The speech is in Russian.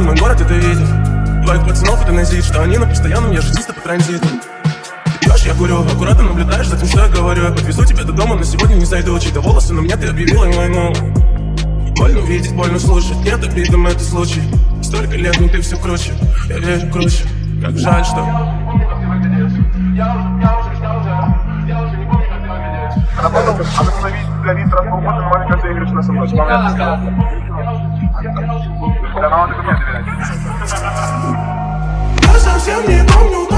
мой город это видит. Твоих пацанов это назит, что они на постоянном, я же чисто по транзиту. Ты пьешь, я курю, аккуратно наблюдаешь за тем, что я говорю. Я подвезу тебя до дома, но сегодня не зайду. Чьи-то волосы на мне, ты объявила им войну. Больно видеть, больно слушать, нет обидом, это случай. Столько лет, но ты все круче, я верю круче. Как жаль, что Работал, остановить для вид трансформатор, маленькая игрушка со мной. я совсем не помню.